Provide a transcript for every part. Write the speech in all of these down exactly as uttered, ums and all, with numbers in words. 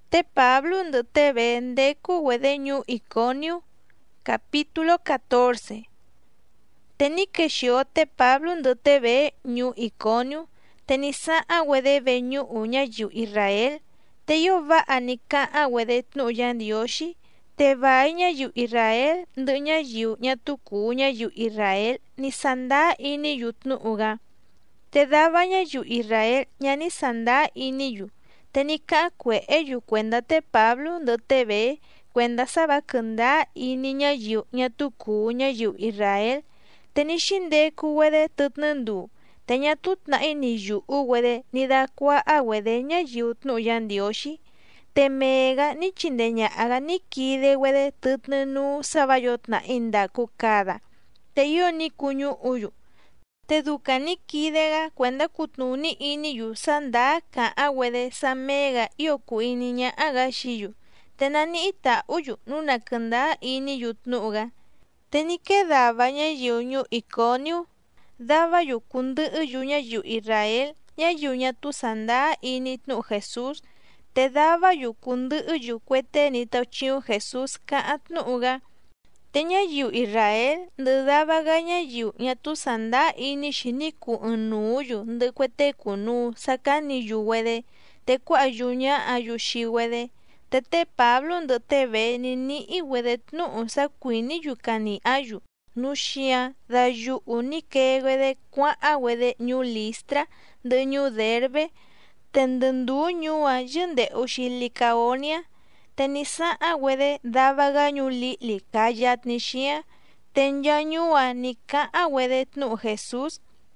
Te Pablo ndu te ndeku wede ñu Iconio, capítulo catorce. Teni kexio te Pablo ndu te ñu Iconio, teni sa'a wede veñu'u ñayiu Israel, te yo va'a ni ka'an wede tnu'u Yandioxi, te vai ñayiu Israel ndu ñayiu ñatuku ñayiu Israel ni sandá iniyu tnu'uga. Te dava ñayiu Israel ñani sandá iniyu, teni ka'an kue'eyu kuenda te Pablo ndu te kuenda sava kɨnda ini ñayiu ñatuku ñayiu Israel, teni xindeku wede tɨtnɨ nduu, te ñatu tna'i ni yu'u wede ni dakua'a wede ñayiu tnu'u Yandioxi, te meega ni chindeña'a ni kide wede tɨtnɨ nuu sava yo tna'i ndaku kada, te iyo ni kuñu'uyu. Te duka ni kidega kuenda kutnuni iniyu sandá ka'an wede sa meega iyo ku ini ña'aga xiyu, te nani'i ta'uyu nu na kɨnda iniyu tnu'uga. Te ni kee dava ñayiu ñuu Iconio, davayu kundɨ'ɨyu ñayiu Israel ñayiu ñatu sandá ini tnu'u Jesús, te davayu kundɨ'ɨyu kuete ni tauchi'un Jesús ka'an tnu'uga. Te ñayiu Israel ndɨ davaga ñayiu ñatu sandá ini xi ni kuu ɨɨn nuuyu ndɨ kueteku nuu sakaniyu wede, te kua'a yuña'ayu xi wede. Te te Pablo ndɨ te ni ni'i wede tnu'u sakuiniyu kani'ayu, nu xian dayu'u ni kee wede kua'an wede ñuu Listra ndɨ ñuu Derbe, te ndɨ nduu ñuu'a yɨnde'uxi Licaonia, te ni sa'an wede davaga ñuu li'li kaa yatni xian, te nchaa ñuu'a ni ka'an wede tnu'u Jesús.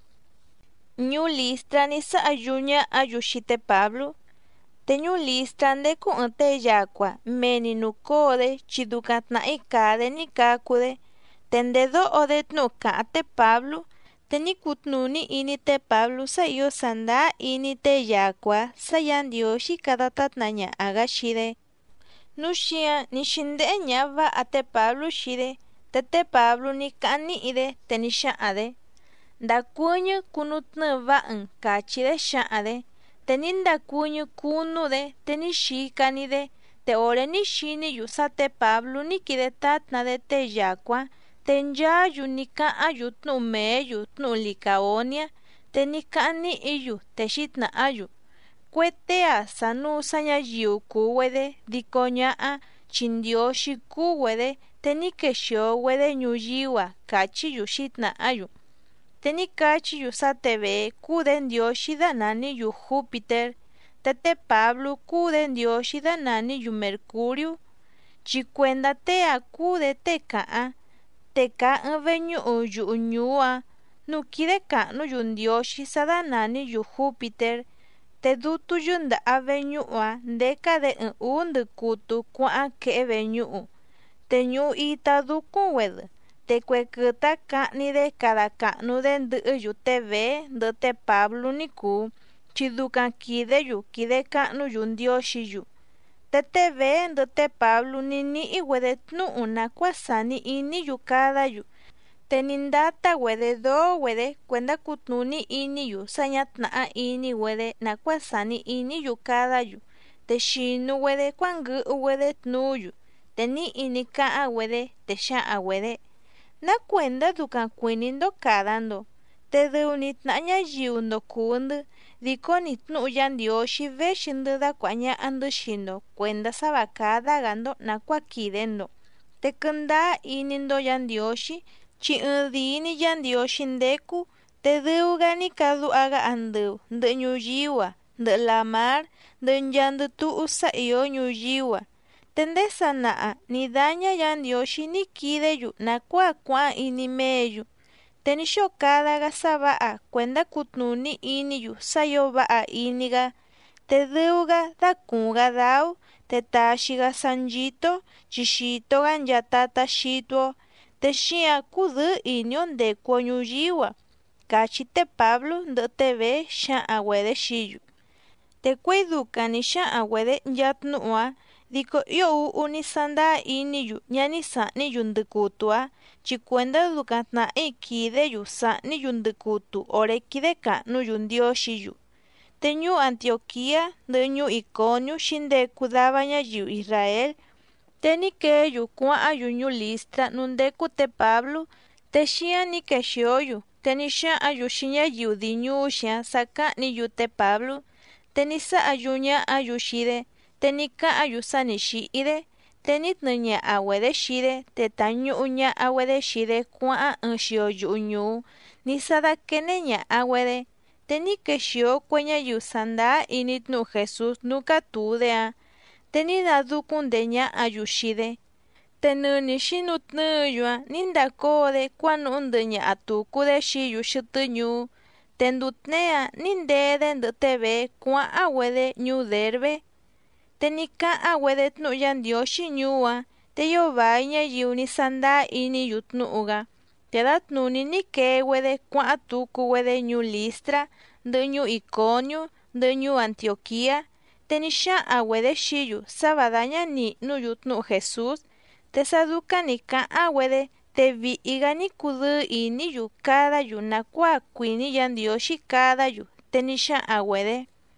Ñuu Listra ni sa'a yuña'ayu xi te Pablo, te ñuu Listra ndeku ɨɨn tee yakua meni nu koode chi dukan tna'i kaade ni kakude, te ndedo'ode tnu'u ka'an te Pablo, te ni kutnuni ini te Pablo sa iyo sandá ini tee yakua sa Yandioxi kadatatnaña'aga xide. Nu xian ni xinde'e ña'a va'a te Pablo xide, te te Pablo ni ka'an ni'ide te ni xa'an‑de: “Ndakuɨñɨ kunutnɨɨ va'ɨn”, kachide xa'an‑de. Te ni ndakuɨñɨ kunu‑de te ni xikani‑de, te ore ni xiniyu sa te Pablo ni kide tatna‑de tee yakua, te nchaayu ni ka'anyu tnu'u meeyu tnu'u Licaonia, te ni ka'an ni'iyu te xitna'ayu: “Kuetea sa nuu sa ñayiu kuu wede, diko ña'a chi Ndioxi kuu wede, te ni kexio wede ñuyiu‑a”, kachiyu xitna'ayu. Te ni kachiyu sa te kuu‑de ndioxi dananiyu Júpiter, te te Pablo kuu‑de ndioxi dananiyu Mercuriu, chi kuenda tee‑a kuu‑de tee ka'an, te kaa ɨɨn veñu'u yu'u ñuu‑a nu kide ka'nuyu ndioxi sa dananiyu Júpiter, te dutu yɨnda'a veñu'u‑a ndeka‑de ɨɨn uu ndɨkutu kua'an ke'e veñu'u, te ñu'u ita dukun wedɨ, te kue kɨta ka'ni‑de kada ka'nu‑de ndɨ'ɨyu te ndɨ te Pablo ni kuu, chi dukan kideyu kide ka'nuyu ndioxiyu. Te te ndɨ te Pablo ni ni'i wede tnu'u nakua'a sani iniyu kadayu, te ni ndata wede doo wede kuenda kutnuni iniyu sa ñatna'a ini wede nakua'a sani iniyu kadayu, te xinu wede kuangɨ'ɨ wede tnuuyu, te ni'i ni ka'an wede te xa'an wede: “¿Nakuenda dukan kuinindo kada‑ndo? Te dɨu‑ni tna'a ñayiu‑ndo kuu‑ndɨ, diko‑ni tnu'u Yandioxi vexi‑ndɨ dakua'a ña'a‑ndɨ xii‑ndo kuenda sava kada‑ga‑ndo nakua'a kide‑ndo, te kɨndaa ini‑ndo Yandioxi, chi ɨɨn‑dii‑ni Yandioxi ndeku, te dɨu‑ga ni kadu'aga andɨu ndɨ'ɨ ñuyiu‑a, ndɨ'ɨ lamar, ndɨ'ɨ nchaa ndɨ tu'u sa iyo ñuyiu‑a. Te ndee sana'a ni daña Yandioxi ni kideyu nakua'a kua'an ini meeyu, te ni xio kada‑ga sa va'a kuenda kutnuni iniyu sa iyo va'a ini‑ga, te dɨu‑ga dakuun‑ga dau, te taxi‑ga sa nyito chi xito‑ga nchaa tata xitu‑o, te xian kudɨ́ɨ́ ini‑o ndeku‑o ñuyiu‑a”, kachi te Pablo ndɨ te xa'an wede xiyu. Te kuei dukan ni xa'an wede nchaa tnu'u‑a, diko iyo u'u ni sandá iniyu ñani sa'niyu ndɨkutu‑a, chi kuenda dukan tna'i kideyu sa'niyu ndɨkutu ore kide ka'nuyu ndioxiyu. te ñuu Antioquía ndɨ ñuu Iconiu xindeku dava ñayiu Israel, te nikeeyu kua'ayu ñuu Listra nu ndeku te Pablu, te xi'a nikexioyu, te nixa'ayu xi ñayiu di ñuu xi'a saka'niyu te Pablu, te nisa'a ña'ayu xide, te nika'ayu sa nixi'ide, te nitnɨña'aguede xide, te tañu'u ña'aguede xide kua'an ɨɨn xio yu'u ñuu, nisadakene ña'aguede, te nikexio kue ñayiu sandá ini tnu'u Jesús nu katuude‑a, te ninadukun‑nde ña'ayu xide, te nɨñɨ xinutnɨ́ɨ‑yu‑a nindakoo‑de kuanu'u ndɨ'ɨ ña'a tuku‑de xiyu xɨtɨ ñuu, te ndutnee‑a nindee‑de ndɨ'ɨ te vee kua'an‑güede ñuu Derbe, te nika'an‑güede tnu'u Yandioxi ñuu‑a, te iyo vai ñayiu nisandá iní yutnu'u‑ga, te datnuni nikee‑güede kua'an tuku‑güede ñuu Listra, ndɨ'ɨ ñuu Iconiu, ndɨ'ɨ ñuu Antioquía, te nixa'an‑güede xiyu sava daña ni'nu‑yu tnu'u Jesús, te sa duka ni ka'an‑güede, te vi'i‑ga nikudɨ́ɨ iní‑yu cada‑yu nakuaa kuìní Yandioxi cada‑yu, te nixa'an‑güede: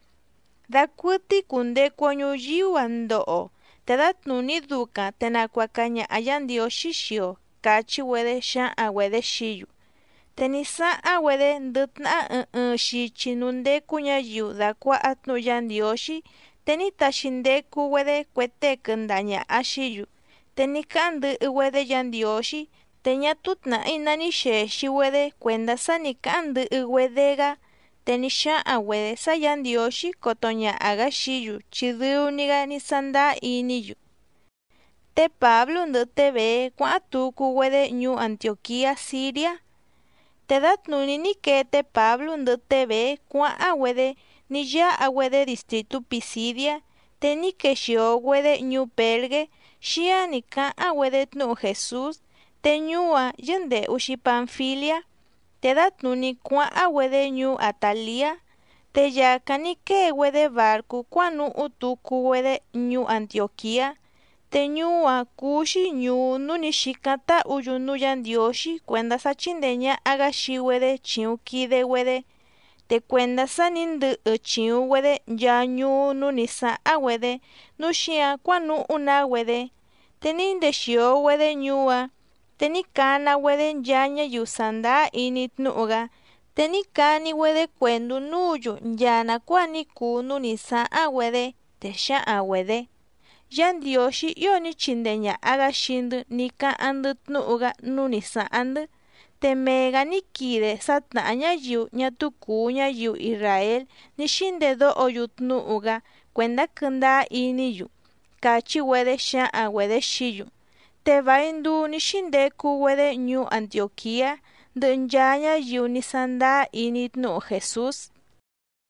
¡Dakuɨtɨ kundeku‑o ñuyiu‑a ndo'o! Te datnuni dukan te nakuaka ña'a Yandioxi xio, katyi‑güede xa'an‑güede xiyu. Te ni sa'an‑güede ndɨtna'a ɨɨn ɨɨn xityi nu ndeku ñayiu dakua'a tnu'u Yandioxi, te ni taxi ndeku‑güede kue tee kɨnda'a ña'a xiyu, te ni ka'an ndɨ'ɨ‑güede Yandioxi, te ñatu tna'i nanixexi‑güede kuenda sa ni ka'an ndɨ'ɨ‑güede‑ga, te ni xa'an‑güede sa Yandioxi koto ña'a‑ga xiyu chi dɨu‑ni‑ga ni sandá iní‑yu. Te Pablu ndɨ'ɨ te bee kua'an tuku‑güede ñuu Antioquía Siria, te datnuni ni kee te Pablu ndɨ'ɨ te bee kua'an‑güede ni ya'a‑güede distritu Pisidia, te ni kexio‑güede ñuu Perge, xi'a ni ka'an‑güede tnu'u Jesús, te ñuu‑a yɨnde'u‑xi Panfilia, te datnuni kua'an‑güede ñuu Atalia, te yakan ni kee‑güede barcu kuanu'u tuku‑güede ñuu Antioquía, te ñuu‑a kuu‑xi ñuu nu ni xikan ta'u‑yu nuu Yandioxi kuenda sa chindee ña'a‑ga xii‑güede chiun kide‑güede, te kuenda sa ni ndɨ'ɨ chiun‑güede nchaa ñuu nu ni sa'an‑güede, nu xi'an kuanu'u‑na‑güede, te ni ndexio‑güede ñuu‑a, te ni kana‑güede nchaa ñayiu sandá iní tnu'u‑ga, te ni kani‑güede kuentu nuu‑yu nchaa nakua'a ni kuu nu ni sa'an‑güede, te xa'an‑güede: ¡Yandioxi io ni chindee ña'a‑ga xii‑ndɨ ni ka'an‑ndɨ tnu'u‑ga nu ni sa'an‑ndɨ! Te mee‑ga ni kii‑de satna'a ñayiu ñatu kuu ñayiu Israel ni xindedo'o‑yu tnu'u‑ga kuenda kɨnda'a iní‑yu, katyi‑güede xa'an‑güede xiyu. Te vai nduu ni xindeku‑güede ñuu Antioquía ndɨ'ɨ nchaa ñayiu ni sandá iní tnu'u Jesús.